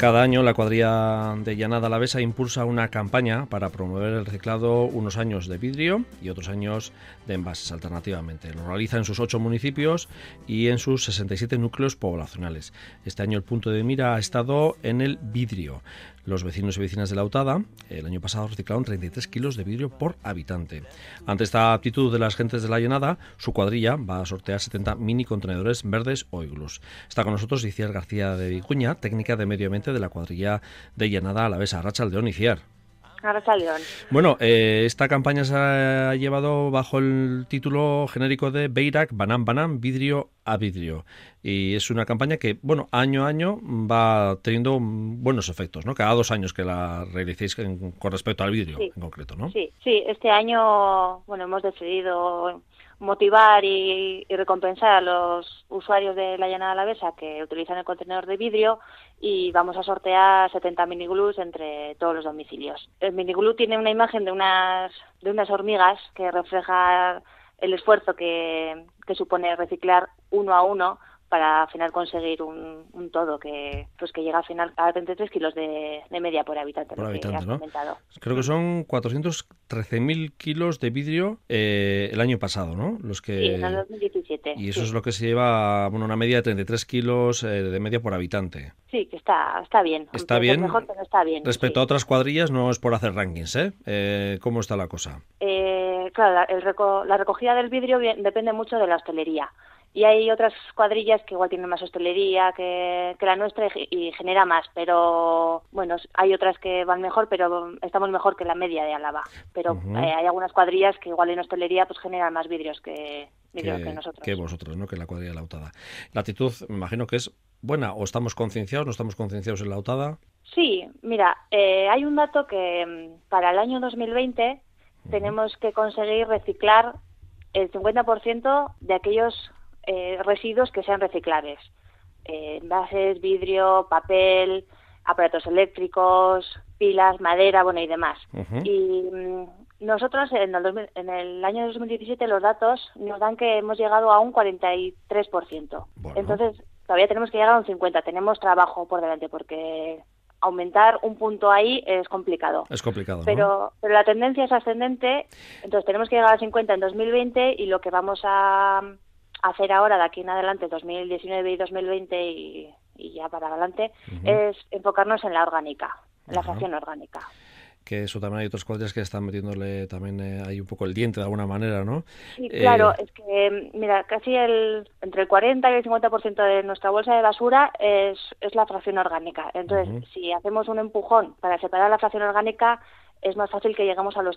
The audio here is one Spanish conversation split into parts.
Cada año la cuadrilla de Llanada Alavesa impulsa una campaña para promover el reciclado, unos años de vidrio y otros años de envases alternativamente. Lo realiza en sus 8 municipios y en sus 67 núcleos poblacionales. Este año el punto de mira ha estado en el vidrio. Los vecinos y vecinas de Lautada el año pasado reciclaron 33 kilos de vidrio por habitante. Ante esta actitud de las gentes de la Llanada, su cuadrilla va a sortear 70 mini contenedores verdes o iglús. Está con nosotros Iciar García de Vicuña, técnica de medio ambiente de la cuadrilla de Llanada Alavesa. Arratsaldeon, Iciar. Arratsaldeon. Bueno, esta campaña se ha llevado bajo el título genérico de Beirak Banan Banan, vidrio a vidrio. Y es una campaña que, bueno, año a año va teniendo buenos efectos, ¿no? Cada 2 años que la realicéis con respecto al vidrio, sí, en concreto, ¿no? Sí, este año, bueno, hemos decidido motivar y recompensar a los usuarios de la Llanada Alavesa que utilizan el contenedor de vidrio y vamos a sortear 70 miniglús entre todos los domicilios. El miniglú tiene una imagen de unas hormigas que refleja el esfuerzo que supone reciclar uno a uno para al final conseguir un todo que llega al final a 33 kilos de media por habitante. Por habitante, ¿no? Comentado. Creo que son 413.000 kilos de vidrio el año pasado, ¿no? Sí, en el 2017. Y eso es lo que se lleva, bueno, una media de 33 kilos de media por habitante. Sí, que está bien. Está bien. Mejor, pero está bien. Respecto a otras cuadrillas, no es por hacer rankings, ¿eh? ¿Cómo está la cosa? Claro, la recogida del vidrio depende mucho de la hostelería. Y hay otras cuadrillas que igual tienen más hostelería que la nuestra y genera más, pero bueno, hay otras que van mejor, pero estamos mejor que la media de Álava. Pero hay algunas cuadrillas que igual en hostelería pues generan más vidrios que nosotros. Que vosotros, ¿no? Que la cuadrilla de Lautada. La actitud, me imagino que es buena, o estamos concienciados, no estamos concienciados en Lautada. Sí, mira, hay un dato que para el año 2020 tenemos que conseguir reciclar el 50% de aquellos residuos que sean reciclables. Envases, vidrio, papel, aparatos eléctricos, pilas, madera, bueno, y demás. Y nosotros en el año 2017 los datos nos dan que hemos llegado a un 43%. Bueno. Entonces, todavía tenemos que llegar a un 50%. Tenemos trabajo por delante porque aumentar un punto ahí es complicado. Es complicado, ¿no? Pero la tendencia es ascendente, entonces tenemos que llegar a 50 en 2020 y lo que vamos a hacer ahora de aquí en adelante, 2019 y 2020 y ya para adelante, es enfocarnos en la orgánica, en la fracción orgánica. Que eso también hay otras cuadrillas que están metiéndole también ahí un poco el diente de alguna manera, ¿no? Sí, claro, es que, mira, casi entre el 40 y el 50% de nuestra bolsa de basura es la fracción orgánica. Entonces, si hacemos un empujón para separar la fracción orgánica, es más fácil que lleguemos al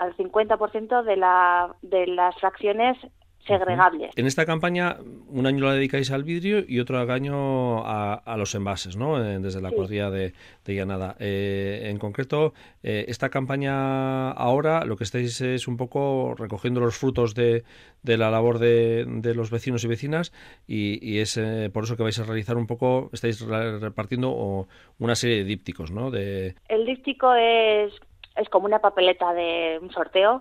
50% de las fracciones segregables. En esta campaña, un año la dedicáis al vidrio y otro año a los envases, ¿no? Desde la cuadrilla de Llanada. En concreto, esta campaña ahora lo que estáis es un poco recogiendo los frutos de la labor de los vecinos y vecinas y es por eso que vais a realizar un poco, estáis repartiendo una serie de dípticos, ¿no? El díptico es como una papeleta de un sorteo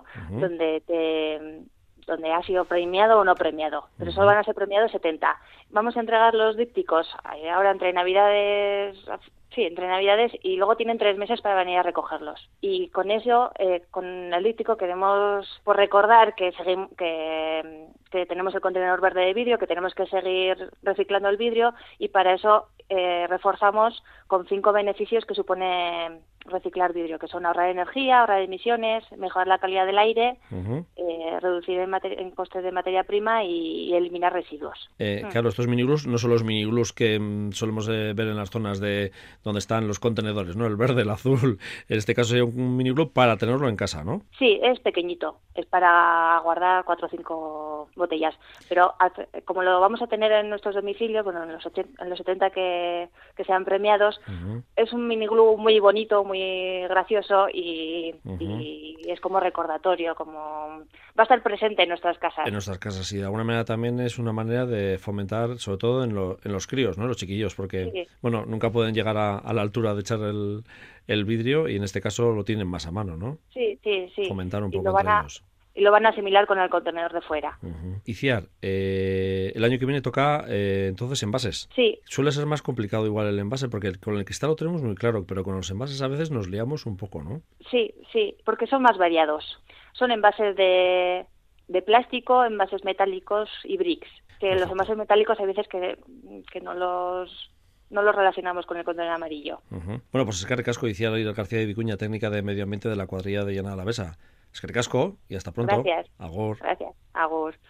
donde ha sido premiado o no premiado, pero solo van a ser premiados 70. Vamos a entregar los dípticos ahora entre Navidades y luego tienen 3 meses para venir a recogerlos. Y con eso, con el díptico queremos recordar que tenemos el contenedor verde de vidrio, que tenemos que seguir reciclando el vidrio y para eso reforzamos con 5 beneficios que supone reciclar vidrio, que son ahorrar energía, ahorrar emisiones, mejorar la calidad del aire, reducir en costes de materia prima y eliminar residuos. Claro, estos miniglús no son los miniglús que solemos ver en las zonas de donde están los contenedores, ¿no? El verde, el azul. En este caso sería un miniglú para tenerlo en casa, ¿no? Sí, es pequeñito. Es para guardar 4 o 5 botellas. Pero como lo vamos a tener en nuestros domicilios, bueno, en los 70 que sean premiados, es un miniglú muy bonito, muy gracioso y es como recordatorio, como va a estar presente en nuestras casas. En nuestras casas, y de alguna manera también es una manera de fomentar, sobre todo en los críos, ¿no? Los chiquillos, porque bueno, nunca pueden llegar a la altura de echar el vidrio y en este caso lo tienen más a mano, ¿no? Sí. Fomentar un poco entre ellos. y lo van a asimilar con el contenedor de fuera. Iciar, el año que viene toca entonces envases. Sí. Suele ser más complicado igual el envase, porque con el cristal lo tenemos muy claro, pero con los envases a veces nos liamos un poco, ¿no? Sí, porque son más variados. Son envases de plástico, envases metálicos y bricks. Que Perfecto. los envases metálicos hay veces que no los relacionamos con el contenedor amarillo. Bueno, pues eskerrik asko, Iciar García de Vicuña, técnica de medio ambiente de la cuadrilla de Llanada Alavesa. Eskerrik asko y hasta pronto. Gracias. Agur. Gracias. Agur.